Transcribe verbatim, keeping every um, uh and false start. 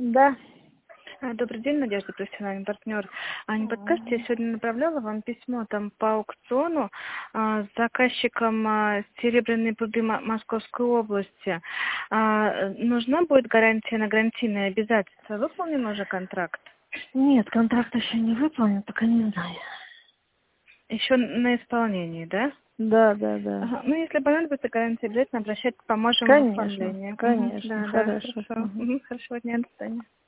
Да. А, Добрый день, Надежда, профессиональный партнер. А не подскажете, я сегодня направляла вам письмо там по аукциону а, с заказчиком а, Серебряные пруды Мо- Московской области. А, нужна будет гарантия на гарантийные обязательства. Выполнен уже контракт? Нет, контракт еще не выполнен, пока не знаю. Еще на исполнении, да? Да, да, да. Ага. Ну, если понадобится гарантия, обязательно обращайтесь, поможем в Конечно, оформлении. Мгм. конечно, Да, да, хорошо. хорошо. Мгм. Мгм. Хорошего дня, до свидания.